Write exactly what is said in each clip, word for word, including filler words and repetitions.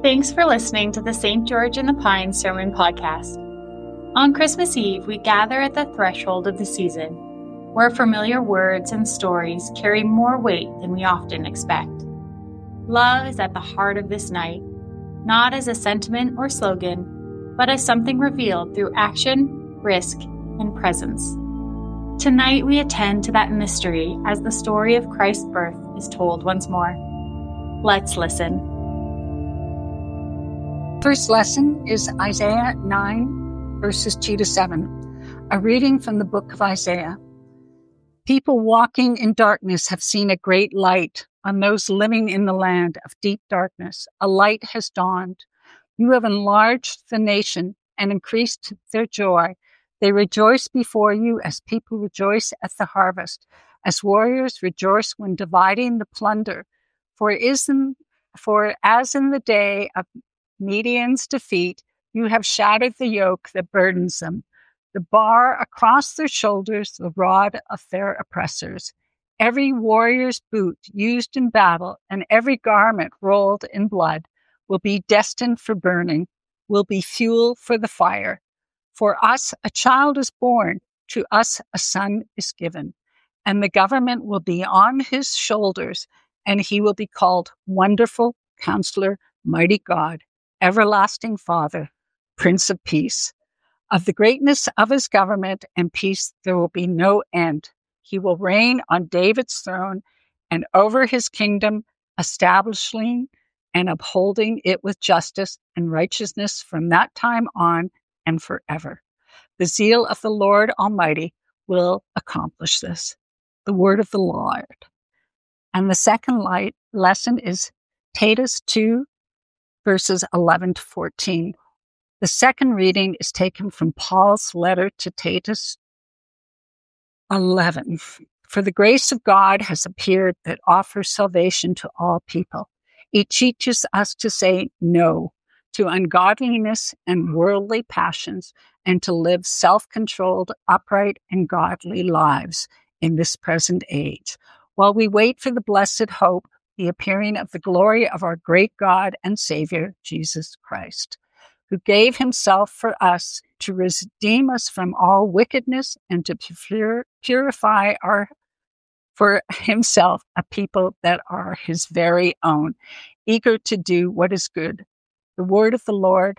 Thanks for listening to the Saint George and the Pines Sermon Podcast. On Christmas Eve, we gather at the threshold of the season, where familiar words and stories carry more weight than we often expect. Love is at the heart of this night, not as a sentiment or slogan, but as something revealed through action, risk, and presence. Tonight we attend to that mystery as the story of Christ's birth is told once more. Let's listen. First lesson is Isaiah nine, verses two to seven, a reading from the book of Isaiah. People walking in darkness have seen a great light. On those living in the land of deep darkness, a light has dawned. You have enlarged the nation and increased their joy. They rejoice before you as people rejoice at the harvest, as warriors rejoice when dividing the plunder. For, is in, for as in the day of Midian's defeat, you have shattered the yoke that burdens them, the bar across their shoulders, the rod of their oppressors. Every warrior's boot used in battle and every garment rolled in blood will be destined for burning, will be fuel for the fire. For us a child is born, to us a son is given, and the government will be on his shoulders, and he will be called Wonderful Counselor, Mighty God, Everlasting Father, Prince of Peace. Of the greatness of his government and peace there will be no end. He will reign on David's throne and over his kingdom, establishing and upholding it with justice and righteousness from that time on and forever. The zeal of the Lord Almighty will accomplish this. The word of the Lord. And the second light lesson is Titus two, verses eleven to fourteen. The second reading is taken from Paul's letter to Titus eleven. For the grace of God has appeared that offers salvation to all people. It teaches us to say no to ungodliness and worldly passions and to live self-controlled, upright, and godly lives in this present age, while we wait for the blessed hope, the appearing of the glory of our great God and Savior, Jesus Christ, who gave himself for us to redeem us from all wickedness and to pur- purify our for himself a people that are his very own, eager to do what is good. The word of the Lord.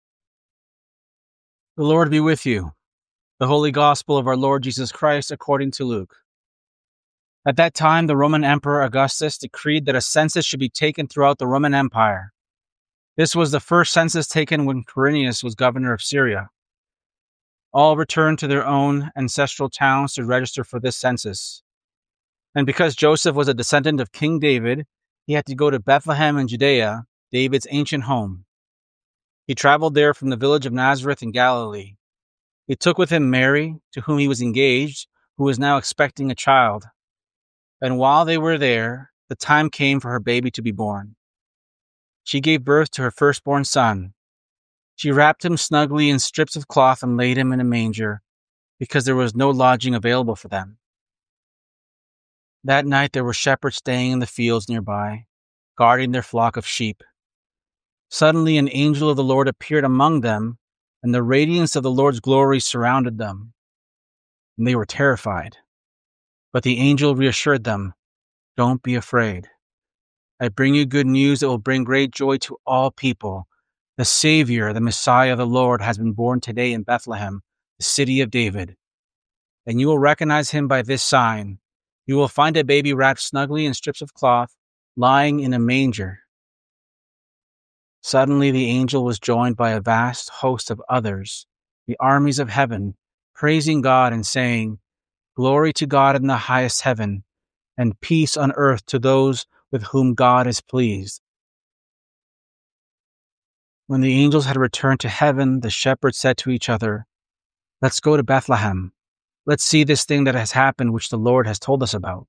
The Lord be with you. The Holy Gospel of our Lord Jesus Christ according to Luke. At that time, the Roman Emperor Augustus decreed that a census should be taken throughout the Roman Empire. This was the first census taken when Quirinius was governor of Syria. All returned to their own ancestral towns to register for this census. And because Joseph was a descendant of King David, he had to go to Bethlehem in Judea, David's ancient home. He traveled there from the village of Nazareth in Galilee. He took with him Mary, to whom he was engaged, who was now expecting a child. And while they were there, the time came for her baby to be born. She gave birth to her firstborn son. She wrapped him snugly in strips of cloth and laid him in a manger, because there was no lodging available for them. That night there were shepherds staying in the fields nearby, guarding their flock of sheep. Suddenly an angel of the Lord appeared among them, and the radiance of the Lord's glory surrounded them. And they were terrified. But the angel reassured them, "Don't be afraid. I bring you good news that will bring great joy to all people. The Savior, the Messiah, the Lord, has been born today in Bethlehem, the city of David. And you will recognize him by this sign. You will find a baby wrapped snugly in strips of cloth, lying in a manger." Suddenly the angel was joined by a vast host of others, the armies of heaven, praising God and saying, "Glory to God in the highest heaven, and peace on earth to those with whom God is pleased." When the angels had returned to heaven, the shepherds said to each other, "Let's go to Bethlehem. Let's see this thing that has happened which the Lord has told us about."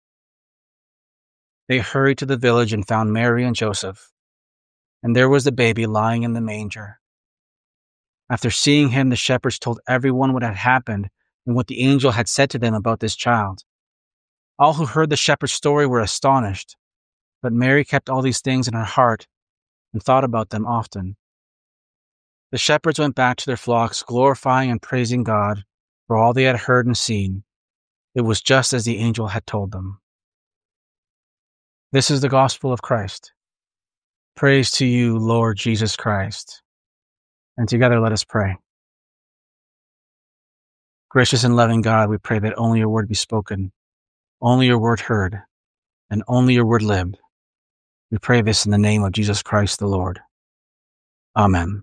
They hurried to the village and found Mary and Joseph, and there was the baby lying in the manger. After seeing him, the shepherds told everyone what had happened and what the angel had said to them about this child. All who heard the shepherd's story were astonished, but Mary kept all these things in her heart and thought about them often. The shepherds went back to their flocks, glorifying and praising God for all they had heard and seen. It was just as the angel had told them. This is the gospel of Christ. Praise to you, Lord Jesus Christ. And together let us pray. Gracious and loving God, we pray that only your word be spoken, only your word heard, and only your word lived. We pray this in the name of Jesus Christ the Lord. Amen.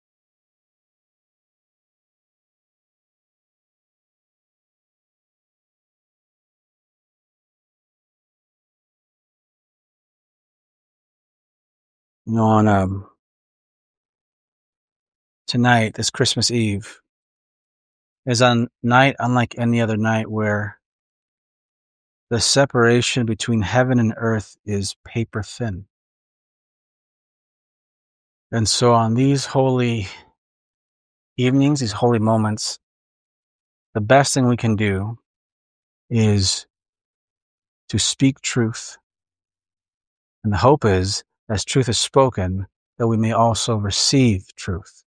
You know, on um, tonight, this Christmas Eve, is a night unlike any other night where the separation between heaven and earth is paper thin. And so on these holy evenings, these holy moments, the best thing we can do is to speak truth. And the hope is, as truth is spoken, that we may also receive truth.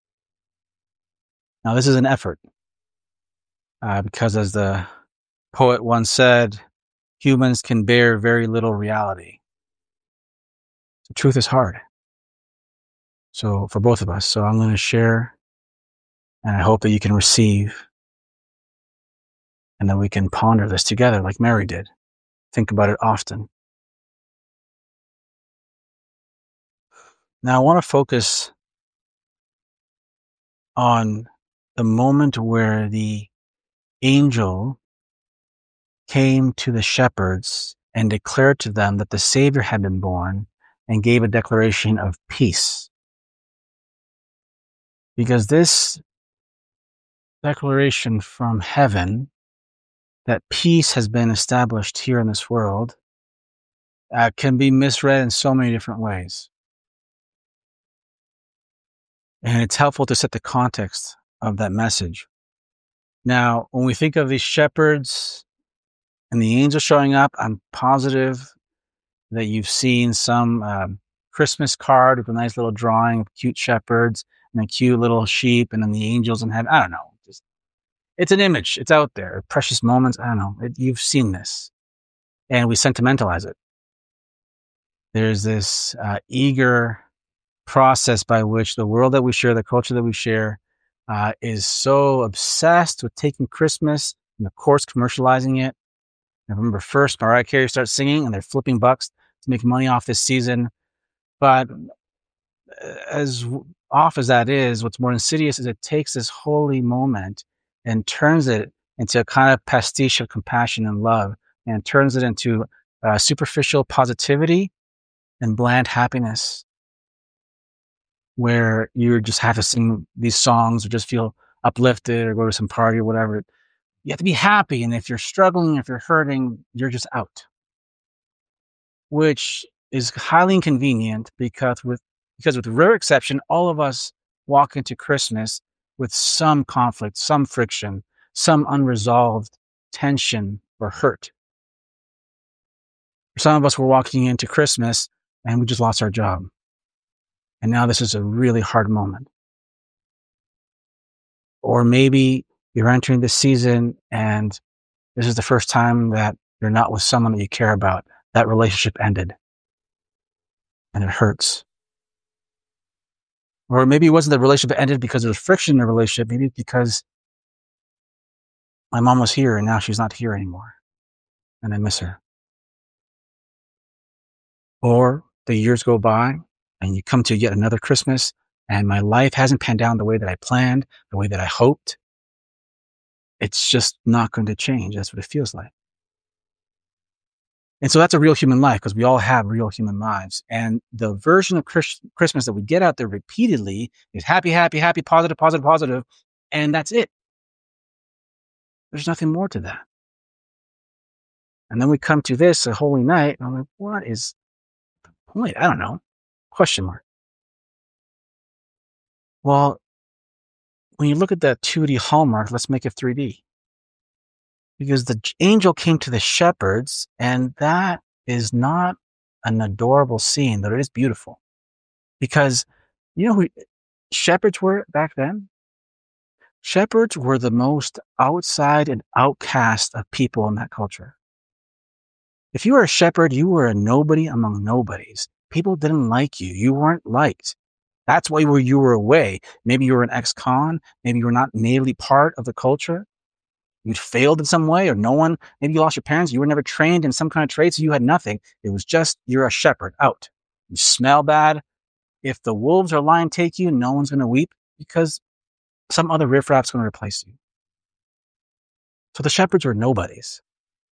Now, this is an effort, uh, because as the poet once said, humans can bear very little reality. So truth is hard. So for both of us. So I'm going to share, and I hope that you can receive, and that we can ponder this together like Mary did. Think about it often. Now I want to focus on the moment where the angel came to the shepherds and declared to them that the Savior had been born, and gave a declaration of peace. Because this declaration from heaven that peace has been established here in this world uh, can be misread in so many different ways. And it's helpful to set the context of that message. Now, when we think of these shepherds and the angel showing up, I'm positive that you've seen some um, Christmas card with a nice little drawing of cute shepherds and a cute little sheep and then the angels in heaven. I don't know. Just, it's an image. It's out there. Precious moments. I don't know. It, you've seen this. And we sentimentalize it. There's this uh, eager process by which the world that we share, the culture that we share, uh, is so obsessed with taking Christmas and, of course, commercializing it. November first, Mariah Carey starts singing and they're flipping bucks to make money off this season. But as off as that is, what's more insidious is it takes this holy moment and turns it into a kind of pastiche of compassion and love, and turns it into uh, superficial positivity and bland happiness, where you just have to sing these songs or just feel uplifted or go to some party or whatever. You have to be happy. And if you're struggling, if you're hurting, you're just out. Which is highly inconvenient because with, because with rare exception, all of us walk into Christmas with some conflict, some friction, some unresolved tension or hurt. For some of us, we're walking into Christmas and we just lost our job. And now this is a really hard moment. Or maybe you're entering this season and this is the first time that you're not with someone that you care about. That relationship ended. And it hurts. Or maybe it wasn't the relationship that ended because there was friction in the relationship. Maybe it's because my mom was here and now she's not here anymore. And I miss her. Or the years go by and you come to yet another Christmas and my life hasn't panned out the way that I planned, the way that I hoped. It's just not going to change. That's what it feels like. And so that's a real human life, because we all have real human lives. And the version of Chris- Christmas that we get out there repeatedly is happy, happy, happy, positive, positive, positive. And that's it. There's nothing more to that. And then we come to this, a holy night, and I'm like, what is the point? I don't know. Question mark. Well, when you look at that two D hallmark, let's make it three D. Because the angel came to the shepherds, and that is not an adorable scene, but it is beautiful. Because you know who shepherds were back then? Shepherds were the most outside and outcast of people in that culture. If you were a shepherd, you were a nobody among nobodies. People didn't like you. You weren't liked. That's why you were away. Maybe you were an ex-con. Maybe you were not natively part of the culture. You'd failed in some way, or no one, maybe you lost your parents. You were never trained in some kind of trade, so you had nothing. It was just, you're a shepherd, out. You smell bad. If the wolves or lion take you, no one's going to weep because some other riffraff's going to replace you. So the shepherds were nobodies.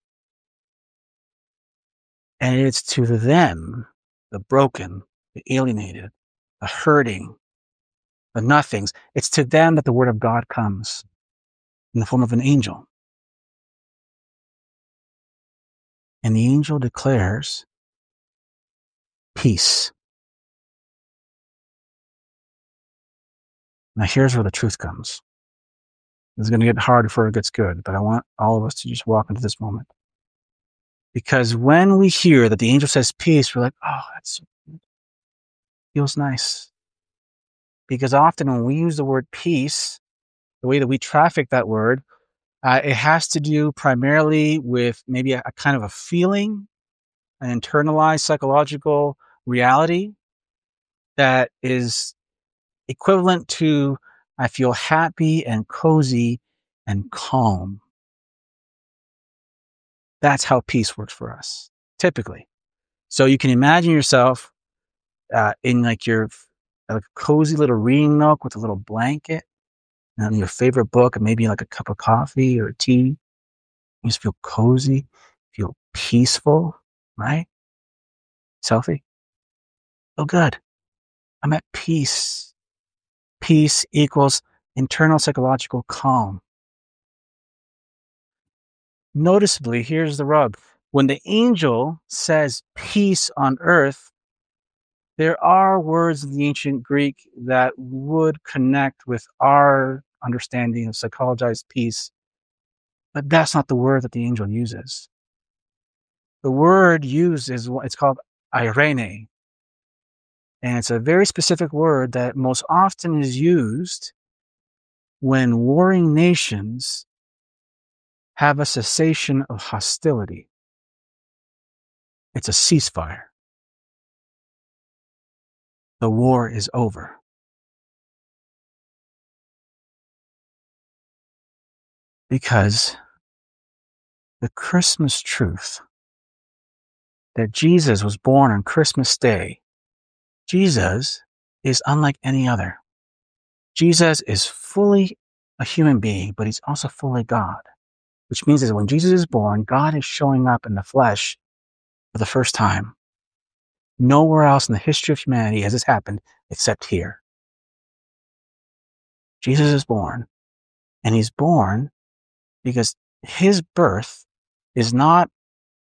And it's to them, the broken, the alienated, the hurting, the nothings, it's to them that the word of God comes in the form of an angel. And the angel declares peace. Now here's where the truth comes. It's going to get hard before it gets good, but I want all of us to just walk into this moment. Because when we hear that the angel says peace, we're like, oh, that's feels nice. Because often when we use the word peace, the way that we traffic that word, uh, it has to do primarily with maybe a, a kind of a feeling, an internalized psychological reality that is equivalent to, I feel happy and cozy and calm. That's how peace works for us, typically. So you can imagine yourself uh, in like your like a cozy little reading nook with a little blanket and your favorite book and maybe like a cup of coffee or tea. You just feel cozy, feel peaceful, right? It's healthy. Feel good. I'm at peace. Peace equals internal psychological calm. Noticeably, here's the rub. When the angel says peace on earth, there are words in the ancient Greek that would connect with our understanding of psychologized peace, but that's not the word that the angel uses. The word used is, it's called eirene, and it's a very specific word that most often is used when warring nations have a cessation of hostility. It's a ceasefire. The war is over. Because the Christmas truth that Jesus was born on Christmas Day, Jesus is unlike any other. Jesus is fully a human being, but he's also fully God, which means that when Jesus is born, God is showing up in the flesh for the first time. Nowhere else in the history of humanity has this happened except here. Jesus is born, and he's born because his birth is not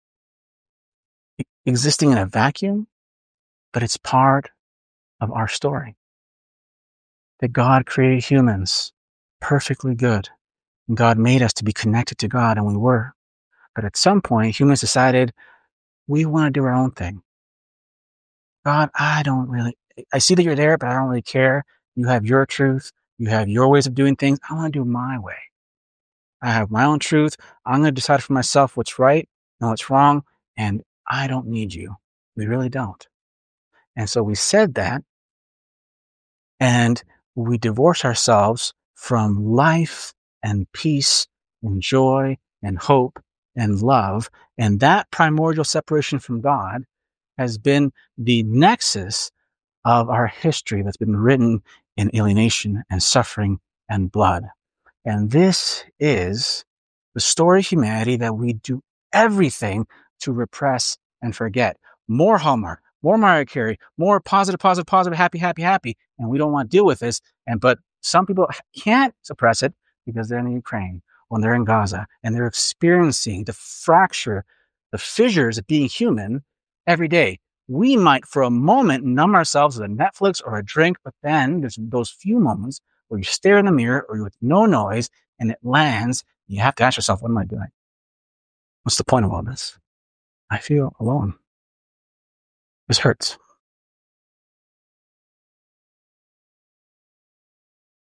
existing in a vacuum, but it's part of our story. That God created humans perfectly good, and God made us to be connected to God, and we were. But at some point, humans decided we want to do our own thing. God, I don't really, I see that you're there, but I don't really care. You have your truth. You have your ways of doing things. I want to do my way. I have my own truth. I'm going to decide for myself what's right and what's wrong, and I don't need you. We really don't. And so we said that, and we divorce ourselves from life and peace and joy and hope and love. And that primordial separation from God has been the nexus of our history that's been written in alienation and suffering and blood. And this is the story of humanity that we do everything to repress and forget. More Hallmark, more Mariah Carey, more positive, positive, positive, happy, happy, happy. And we don't want to deal with this. And but some people can't suppress it because they're in Ukraine, when they're in Gaza, and they're experiencing the fracture, the fissures of being human every day. We might, for a moment, numb ourselves with a Netflix or a drink, but then there's those few moments where you stare in the mirror or with no noise and it lands. You have to ask yourself, what am I doing? What's the point of all this? I feel alone. This hurts.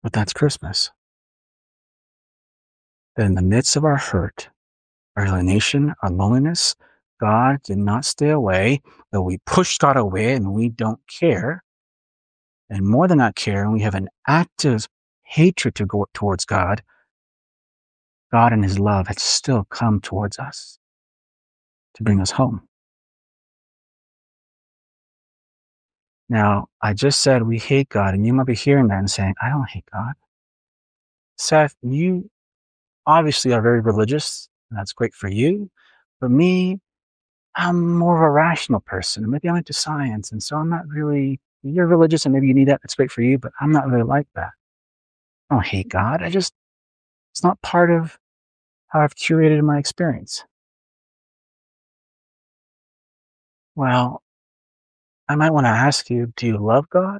But that's Christmas. That in the midst of our hurt, our alienation, our loneliness, God did not stay away, though we pushed God away and we don't care. And more than not care, and we have an active hatred to go towards God, God in his love had still come towards us to bring us home. Now, I just said we hate God, and you might be hearing that and saying, I don't hate God. Seth, you obviously are very religious, and that's great for you. But me, I'm more of a rational person. Maybe I'm into science, and so I'm not really, you're religious, and maybe you need that. That's great for you, but I'm not really like that. I don't hate God. I just, it's not part of how I've curated my experience. Well, I might want to ask you, do you love God?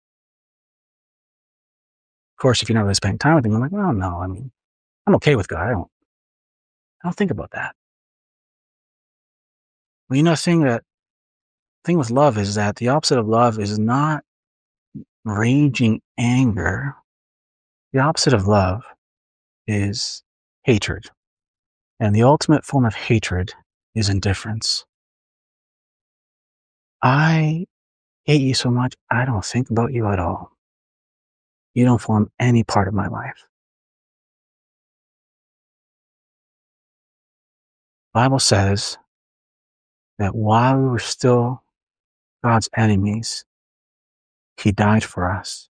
Of course, if you're not really spending time with him, I'm like, well, no, I mean, I'm okay with God. I don't, I don't think about that. Well, you know, the thing that, thing with love is that the opposite of love is not raging anger. The opposite of love is hatred. And the ultimate form of hatred is indifference. I hate you so much, I don't think about you at all. You don't form any part of my life. The Bible says that while we were still God's enemies, he died for us.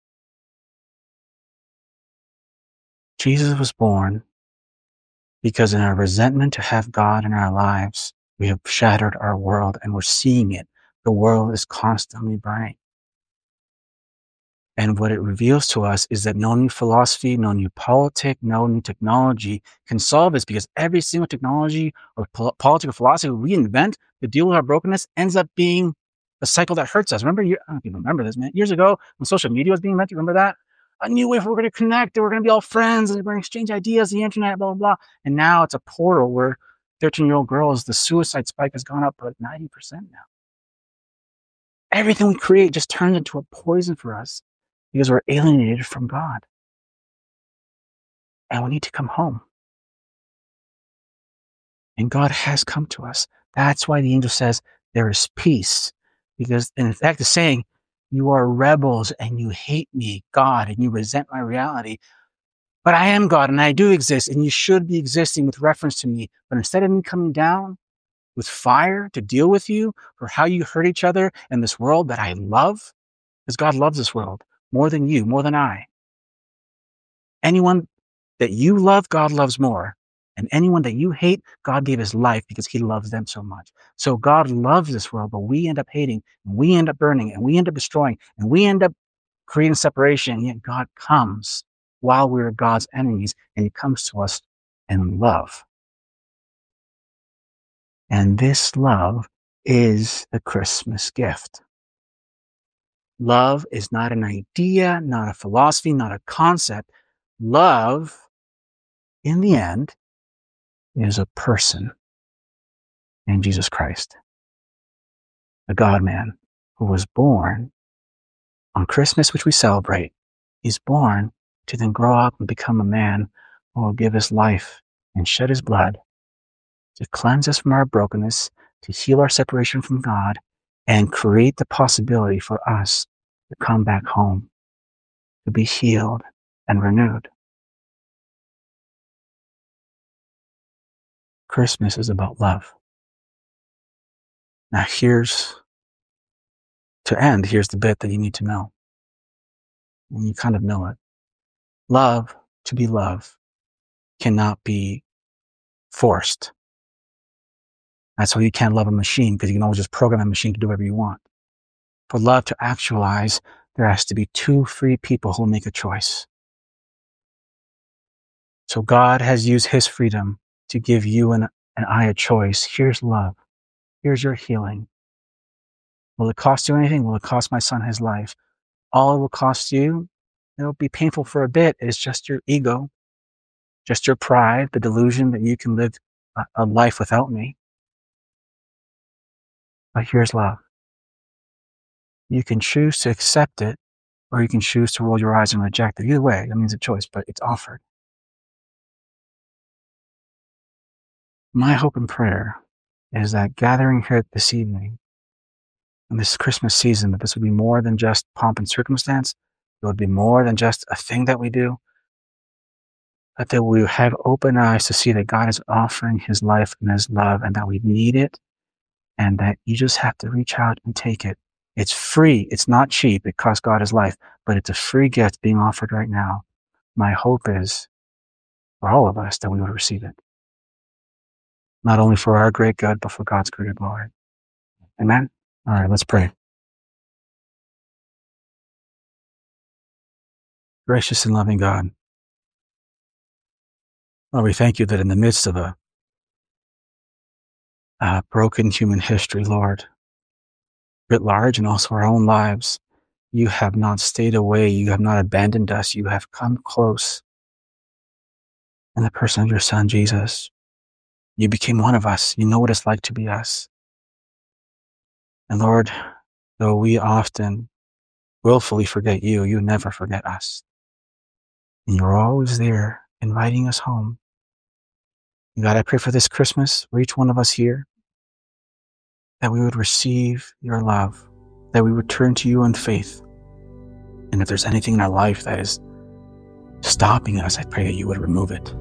Jesus was born because in our resentment to have God in our lives, we have shattered our world and we're seeing it. The world is constantly burning. And what it reveals to us is that no new philosophy, no new politic, no new technology can solve this, because every single technology or po- politic or philosophy we invent to deal with our brokenness ends up being a cycle that hurts us. Remember, I don't know if you remember this, man. Years ago, when social media was being invented, remember that? A new way for we're going to connect, and we're going to be all friends, and we're going to exchange ideas, the internet, blah, blah, blah. And now it's a portal where thirteen-year-old girls, the suicide spike has gone up to like ninety percent now. Everything we create just turns into a poison for us because we're alienated from God. And we need to come home. And God has come to us. That's why the angel says there is peace. Because in fact, it's saying, you are rebels and you hate me, God, and you resent my reality. But I am God and I do exist, and you should be existing with reference to me. But instead of me coming down with fire to deal with you for how you hurt each other in this world that I love, because God loves this world more than you, more than I. Anyone that you love, God loves more. And anyone that you hate, God gave his life because he loves them so much. So God loves this world, but we end up hating, and we end up burning, and we end up destroying, and we end up creating separation. And yet God comes while we're God's enemies, and he comes to us in love. And this love is the Christmas gift. Love is not an idea, not a philosophy, not a concept. Love, in the end, is a person in Jesus Christ, the God-man who was born on Christmas, which we celebrate. He's born to then grow up and become a man who will give his life and shed his blood to cleanse us from our brokenness, to heal our separation from God, and create the possibility for us to come back home, to be healed and renewed. Christmas is about love. Now here's, to end, here's the bit that you need to know. And you kind of know it. Love, to be love, cannot be forced. That's why you can't love a machine, because you can always just program a machine to do whatever you want. For love to actualize, there has to be two free people who make a choice. So God has used his freedom to give you and, and I a choice. Here's love. Here's your healing. Will it cost you anything? Will it cost my son his life? All it will cost you, it'll be painful for a bit, is just your ego, just your pride, the delusion that you can live a, a life without me. But here's love. You can choose to accept it or you can choose to roll your eyes and reject it. Either way, that means a choice, but it's offered. My hope and prayer is that gathering here this evening, in this Christmas season, that this would be more than just pomp and circumstance. It would be more than just a thing that we do. That they will have open eyes to see that God is offering his life and his love, and that we need it, and that you just have to reach out and take it. It's free. It's not cheap. It costs God his life, but it's a free gift being offered right now. My hope is for all of us that we would receive it. Not only for our great good, but for God's greater glory. Amen? All right, let's pray. Gracious and loving God, Lord, we thank you that in the midst of a, a broken human history, Lord, writ large and also our own lives, you have not stayed away. You have not abandoned us. You have come close. In the person of your Son, Jesus, you became one of us. You know what it's like to be us. And Lord, though we often willfully forget you, you never forget us. And you're always there, inviting us home. God, I pray for this Christmas, for each one of us here, that we would receive your love, that we would turn to you in faith. And if there's anything in our life that is stopping us, I pray that you would remove it.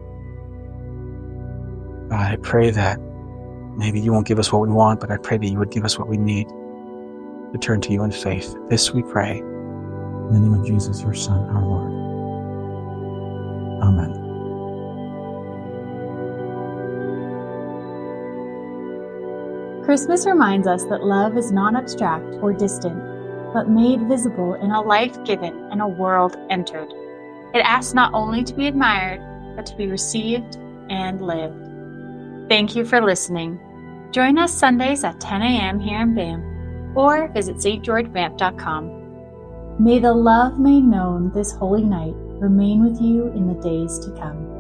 God, I pray that maybe you won't give us what we want, but I pray that you would give us what we need to turn to you in faith. This we pray in the name of Jesus, your Son, our Lord. Amen. Christmas reminds us that love is not abstract or distant, but made visible in a life given and a world entered. It asks not only to be admired, but to be received and lived. Thank you for listening. Join us Sundays at ten a.m. here in B A M, or visit s t george vamp dot com. May the love made known this holy night remain with you in the days to come.